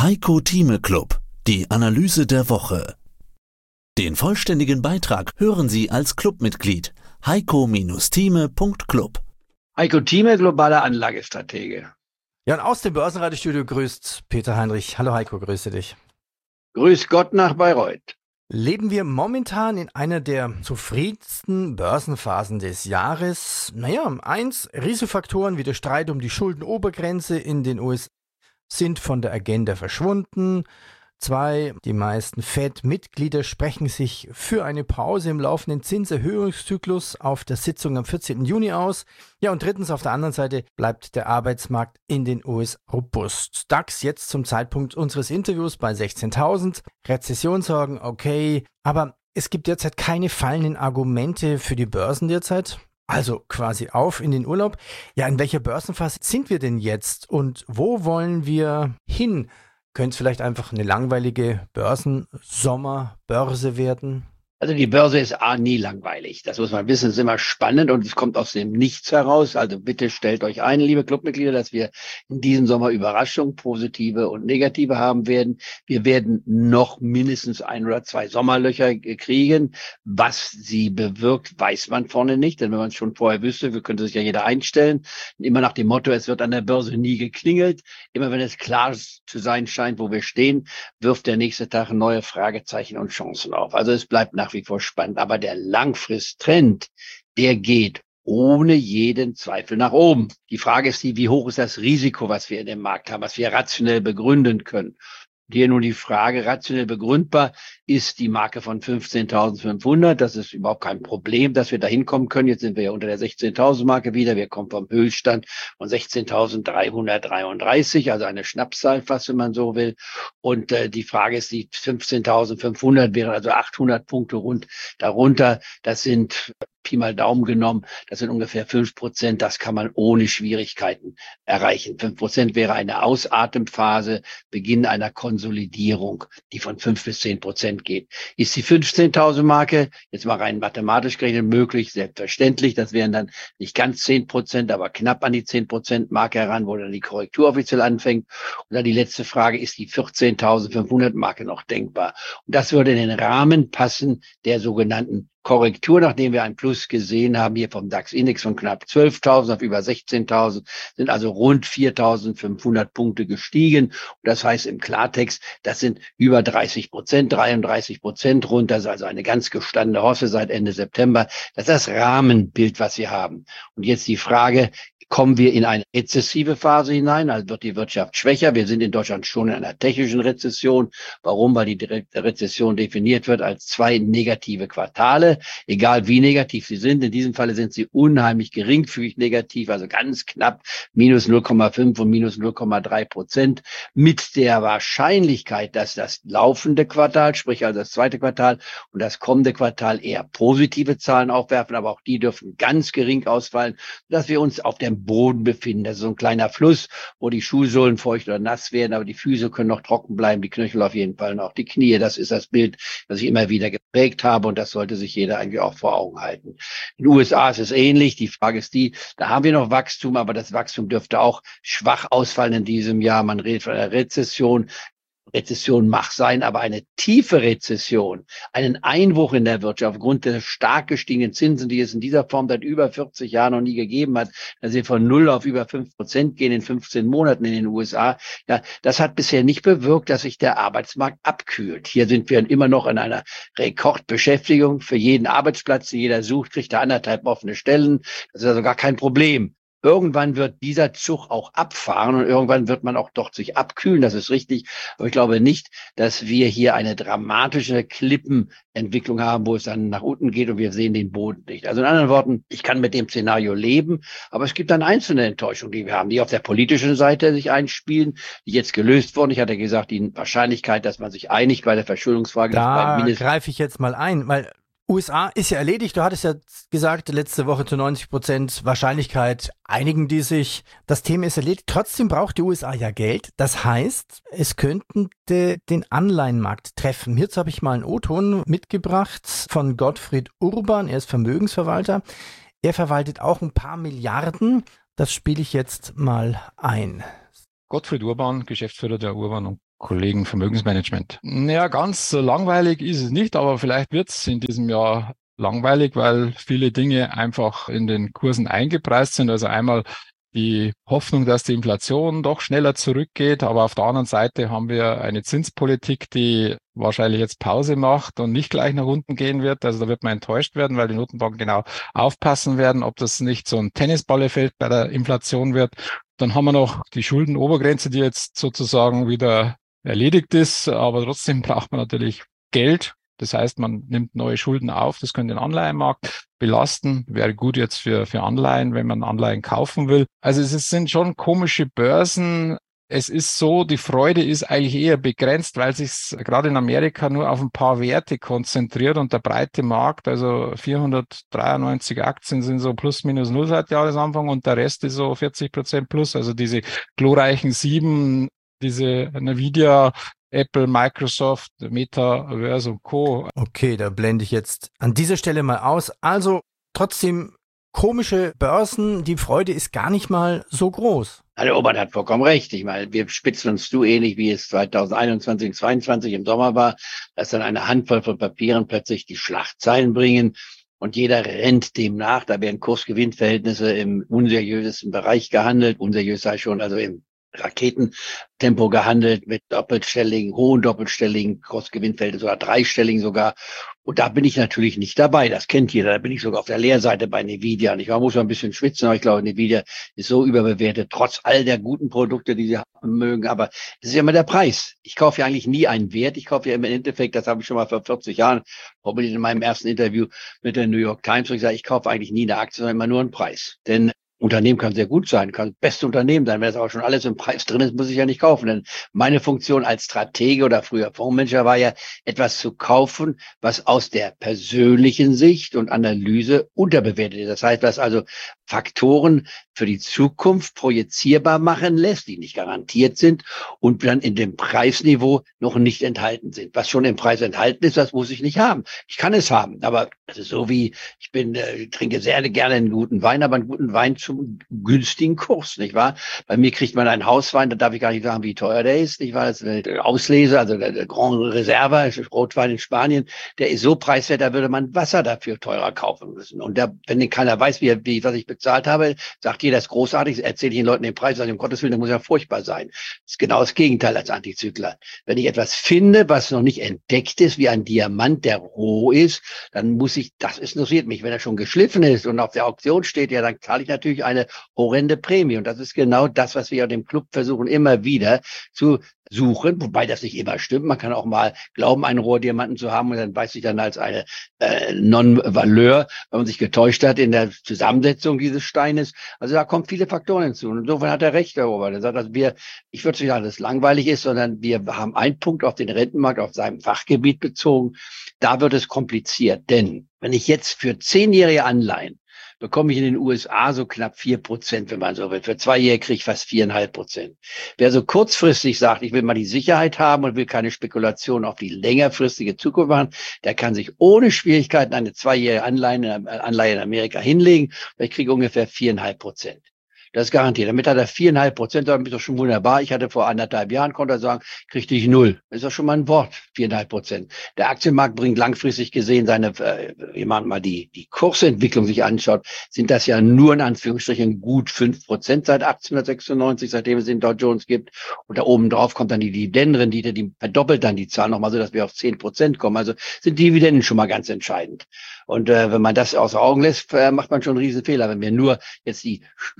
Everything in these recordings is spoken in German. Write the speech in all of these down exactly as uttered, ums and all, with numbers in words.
Heiko Thieme Club, die Analyse der Woche. Den vollständigen Beitrag hören Sie als Clubmitglied heiko Thieme Punkt club. Heiko Thieme, globaler Anlagestratege. Ja, und aus dem Börsenradiostudio grüßt Peter Heinrich. Hallo Heiko, grüße dich. Grüß Gott nach Bayreuth. Leben wir momentan in einer der zufriedensten Börsenphasen des Jahres? Naja, eins, Risikofaktoren wie der Streit um die Schuldenobergrenze in den U S A sind von der Agenda verschwunden. Zwei, die meisten Fed-Mitglieder sprechen sich für eine Pause im laufenden Zinserhöhungszyklus auf der Sitzung am vierzehnten Juni aus. Ja, und drittens, auf der anderen Seite bleibt der Arbeitsmarkt in den U S A robust. DAX jetzt zum Zeitpunkt unseres Interviews bei sechzehntausend. Rezessionssorgen, okay, aber es gibt derzeit keine fallenden Argumente für die Börsen derzeit. Also quasi auf in den Urlaub. Ja, in welcher Börsenphase sind wir denn jetzt und wo wollen wir hin? Könnte es vielleicht einfach eine langweilige Börsensommerbörse werden? Also die Börse ist A, nie langweilig. Das muss man wissen, es ist immer spannend und es kommt aus dem Nichts heraus. Also bitte stellt euch ein, liebe Clubmitglieder, dass wir in diesem Sommer Überraschungen, positive und negative haben werden. Wir werden noch mindestens ein oder zwei Sommerlöcher kriegen. Was sie bewirkt, weiß man vorne nicht, denn wenn man es schon vorher wüsste, könnte sich ja jeder einstellen. Immer nach dem Motto, es wird an der Börse nie geklingelt. Immer wenn es klar zu sein scheint, wo wir stehen, wirft der nächste Tag neue Fragezeichen und Chancen auf. Also es bleibt nach wie vor spannend. Aber der Langfristtrend, der geht ohne jeden Zweifel nach oben. Die Frage ist die, wie hoch ist das Risiko, was wir in dem Markt haben, was wir rationell begründen können. Hier nun die Frage, rationell begründbar ist die Marke von fünfzehntausendfünfhundert. Das ist überhaupt kein Problem, dass wir da hinkommen können. Jetzt sind wir ja unter der sechzehntausend Marke wieder. Wir kommen vom Höchststand von sechzehntausenddreihundertdreiunddreißig, also eine Schnapszahl fast, wenn man so will. Und äh, die Frage ist, die fünfzehntausendfünfhundert wären also achthundert Punkte rund darunter. Das sind Pi mal Daumen genommen, das sind ungefähr fünf Prozent, das kann man ohne Schwierigkeiten erreichen. fünf Prozent wäre eine Ausatemphase, Beginn einer Konsolidierung, die von fünf bis zehn Prozent geht. Ist die fünfzehntausend Marke, jetzt mal rein mathematisch gerechnet, möglich? Selbstverständlich, das wären dann nicht ganz zehn Prozent, aber knapp an die zehn Prozent Marke heran, wo dann die Korrektur offiziell anfängt. Und dann die letzte Frage, ist die vierzehntausendfünfhundert Marke noch denkbar? Und das würde in den Rahmen passen der sogenannten Korrektur, nachdem wir ein Plus gesehen haben, hier vom DAX-Index von knapp zwölftausend auf über sechzehntausend, sind also rund viertausendfünfhundert Punkte gestiegen. Und das heißt im Klartext, das sind über dreißig Prozent, dreiunddreißig Prozent rund. Das ist also eine ganz gestandene Hosse seit Ende September. Das ist das Rahmenbild, was wir haben. Und jetzt die Frage, kommen wir in eine rezessive Phase hinein, also wird die Wirtschaft schwächer. Wir sind in Deutschland schon in einer technischen Rezession. Warum? Weil die direkte Rezession definiert wird als zwei negative Quartale, egal wie negativ sie sind. In diesem Falle sind sie unheimlich geringfügig negativ, also ganz knapp minus null Komma fünf und minus null Komma drei Prozent. Mit der Wahrscheinlichkeit, dass das laufende Quartal, sprich also das zweite Quartal und das kommende Quartal eher positive Zahlen aufwerfen, aber auch die dürfen ganz gering ausfallen, dass wir uns auf dem Boden befinden. Das ist so ein kleiner Fluss, wo die Schuhsohlen feucht oder nass werden, aber die Füße können noch trocken bleiben, die Knöchel auf jeden Fall und auch die Knie. Das ist das Bild, das ich immer wieder geprägt habe und das sollte sich jeder eigentlich auch vor Augen halten. In den U S A ist es ähnlich. Die Frage ist die, da haben wir noch Wachstum, aber das Wachstum dürfte auch schwach ausfallen in diesem Jahr. Man redet von einer Rezession. Rezession mag sein, aber eine tiefe Rezession, einen Einbruch in der Wirtschaft aufgrund der stark gestiegenen Zinsen, die es in dieser Form seit über vierzig Jahren noch nie gegeben hat, dass sie von null auf über fünf Prozent gehen in fünfzehn Monaten in den U S A, ja, das hat bisher nicht bewirkt, dass sich der Arbeitsmarkt abkühlt. Hier sind wir immer noch in einer Rekordbeschäftigung. Für jeden Arbeitsplatz, den jeder sucht, kriegt er anderthalb offene Stellen. Das ist also gar kein Problem. Irgendwann wird dieser Zug auch abfahren und irgendwann wird man auch dort sich abkühlen, das ist richtig. Aber ich glaube nicht, dass wir hier eine dramatische Klippenentwicklung haben, wo es dann nach unten geht und wir sehen den Boden nicht. Also in anderen Worten, ich kann mit dem Szenario leben, aber es gibt dann einzelne Enttäuschungen, die wir haben, die auf der politischen Seite sich einspielen, die jetzt gelöst wurden. Ich hatte gesagt, die Wahrscheinlichkeit, dass man sich einigt bei der Verschuldungsfrage. Da greife ich jetzt mal ein, weil U S A ist ja erledigt. Du hattest ja gesagt, letzte Woche zu neunzig Prozent Wahrscheinlichkeit einigen die sich. Das Thema ist erledigt. Trotzdem braucht die U S A ja Geld. Das heißt, es könnten de, den Anleihenmarkt treffen. Hierzu habe ich mal einen O-Ton mitgebracht von Gottfried Urban. Er ist Vermögensverwalter. Er verwaltet auch ein paar Milliarden. Das spiele ich jetzt mal ein. Gottfried Urban, Geschäftsführer der Urban und Kollegen Vermögensmanagement. Ja, ganz so langweilig ist es nicht, aber vielleicht wird es in diesem Jahr langweilig, weil viele Dinge einfach in den Kursen eingepreist sind. Also einmal die Hoffnung, dass die Inflation doch schneller zurückgeht, aber auf der anderen Seite haben wir eine Zinspolitik, die wahrscheinlich jetzt Pause macht und nicht gleich nach unten gehen wird. Also da wird man enttäuscht werden, weil die Notenbanken genau aufpassen werden, ob das nicht so ein Tennisballeffekt bei der Inflation wird. Dann haben wir noch die Schuldenobergrenze, die jetzt sozusagen wieder erledigt ist, aber trotzdem braucht man natürlich Geld. Das heißt, man nimmt neue Schulden auf, das könnte den Anleihenmarkt belasten, wäre gut jetzt für für Anleihen, wenn man Anleihen kaufen will. Also es sind schon komische Börsen. Es ist so, die Freude ist eigentlich eher begrenzt, weil sich gerade in Amerika nur auf ein paar Werte konzentriert und der breite Markt, also vierhundertdreiundneunzig Aktien sind so plus minus null seit Jahresanfang und der Rest ist so vierzig Prozent plus, also diese glorreichen sieben, diese Nvidia, Apple, Microsoft, Metaverse und Co. Okay, da blende ich jetzt an dieser Stelle mal aus. Also trotzdem komische Börsen, die Freude ist gar nicht mal so groß. Der Obert hat vollkommen recht. Ich meine, wir spitzen uns zu ähnlich, wie es zweitausendeinundzwanzig, zweiundzwanzig im Sommer war, dass dann eine Handvoll von Papieren plötzlich die Schlagzeilen bringen und jeder rennt dem nach. Da werden Kurs-Gewinn-Verhältnisse im unseriösesten Bereich gehandelt. Unseriös sei schon, also im Raketentempo gehandelt mit doppelstelligen, hohen doppelstelligen Kursgewinnfeldern, sogar dreistelligen sogar. Und da bin ich natürlich nicht dabei. Das kennt jeder. Da bin ich sogar auf der Leerseite bei Nvidia. Und ich muss mal ein bisschen schwitzen, aber ich glaube, Nvidia ist so überbewertet, trotz all der guten Produkte, die sie haben mögen. Aber es ist ja immer der Preis. Ich kaufe ja eigentlich nie einen Wert. Ich kaufe ja im Endeffekt, das habe ich schon mal vor vierzig Jahren, formuliert in meinem ersten Interview mit der New York Times, wo ich sage, ich kaufe eigentlich nie eine Aktie, sondern immer nur einen Preis. Denn Unternehmen kann sehr gut sein, kann das beste Unternehmen sein. Wenn das aber schon alles im Preis drin ist, muss ich ja nicht kaufen. Denn meine Funktion als Stratege oder früher Fondsmanager war ja, etwas zu kaufen, was aus der persönlichen Sicht und Analyse unterbewertet ist. Das heißt, was also Faktoren für die Zukunft projizierbar machen lässt, die nicht garantiert sind und dann in dem Preisniveau noch nicht enthalten sind. Was schon im Preis enthalten ist, das muss ich nicht haben. Ich kann es haben, aber das ist so wie, ich bin, äh, trinke sehr gerne einen guten Wein, aber einen guten Wein zum günstigen Kurs, nicht wahr? Bei mir kriegt man einen Hauswein, da darf ich gar nicht sagen, wie teuer der ist, nicht wahr? Das ist eine Auslese, also der, der Grand Reserva, Rotwein in Spanien, der ist so preiswert, da würde man Wasser dafür teurer kaufen müssen. Und da, wenn den keiner weiß, wie, wie was ich bezahlt habe, sagt jeder, das ist großartig, erzähle ich den Leuten den Preis, also um Gottes Willen, das muss ja furchtbar sein. Das ist genau das Gegenteil als Antizykler. Wenn ich etwas finde, was noch nicht entdeckt ist, wie ein Diamant, der roh ist, dann muss ich, das interessiert mich. Wenn er schon geschliffen ist und auf der Auktion steht, ja, dann zahle ich natürlich eine horrende Prämie. Und das ist genau das, was wir in dem Club versuchen, immer wieder zu suchen, wobei das nicht immer stimmt. Man kann auch mal glauben, einen Rohdiamanten zu haben und dann weiß sich dann als eine äh, Non-Valeur, wenn man sich getäuscht hat in der Zusammensetzung dieses Steines. Also da kommen viele Faktoren hinzu. Und insofern hat er recht, Herr Robert. Er sagt, also wir, ich würde nicht sagen, dass es langweilig ist, sondern wir haben einen Punkt auf den Rentenmarkt, auf seinem Fachgebiet bezogen. Da wird es kompliziert, denn wenn ich jetzt für zehnjährige Anleihen bekomme ich in den U S A so knapp vier Prozent, wenn man so will. Für zwei Jahre kriege ich fast viereinhalb Prozent. Wer so kurzfristig sagt, ich will mal die Sicherheit haben und will keine Spekulation auf die längerfristige Zukunft machen, der kann sich ohne Schwierigkeiten eine zweijährige Anleihe, Anleihe in Amerika hinlegen. Ich kriege ungefähr viereinhalb Prozent. Das ist garantiert. Damit hat er viereinhalb Prozent, das ist doch schon wunderbar. Ich hatte vor anderthalb Jahren, konnte er sagen, kriegte ich null. Das ist doch schon mal ein Wort, viereinhalb Prozent. Der Aktienmarkt bringt langfristig gesehen seine, äh, wenn man mal die, die Kursentwicklung sich anschaut, sind das ja nur in Anführungsstrichen gut fünf Prozent seit achtzehnhundertsechsundneunzig, seitdem es den Dow Jones gibt. Und da oben drauf kommt dann die Dividendenrendite, die verdoppelt dann die Zahl nochmal so, dass wir auf zehn Prozent kommen. Also sind Dividenden schon mal ganz entscheidend. Und äh, wenn man das außer Augen lässt, äh, macht man schon einen riesen Fehler. Wenn wir nur jetzt die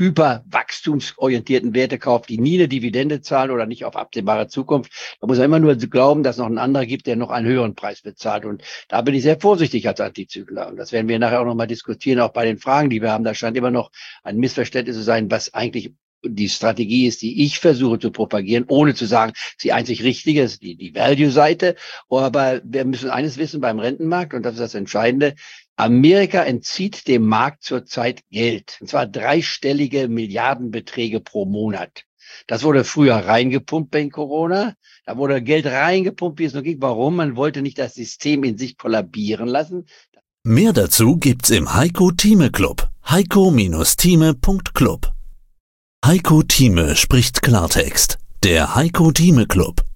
hyperwachstumsorientierten Werte kaufen, die nie eine Dividende zahlen oder nicht auf absehbare Zukunft, da muss man immer nur glauben, dass noch ein anderer gibt, der noch einen höheren Preis bezahlt. Und da bin ich sehr vorsichtig als Antizykler. Und das werden wir nachher auch nochmal diskutieren, auch bei den Fragen, die wir haben. Da scheint immer noch ein Missverständnis zu sein, was eigentlich die Strategie ist, die ich versuche zu propagieren, ohne zu sagen, die einzig richtige ist die, die Value-Seite. Aber wir müssen eines wissen beim Rentenmarkt, und das ist das Entscheidende: Amerika entzieht dem Markt zurzeit Geld. Und zwar dreistellige Milliardenbeträge pro Monat. Das wurde früher reingepumpt wegen Corona. Da wurde Geld reingepumpt, wie es nur ging. Warum? Man wollte nicht das System in sich kollabieren lassen. Mehr dazu gibt's im Heiko Thieme Club. heiko Thieme Punkt club. Heiko Thieme spricht Klartext. Der Heiko Thieme Club.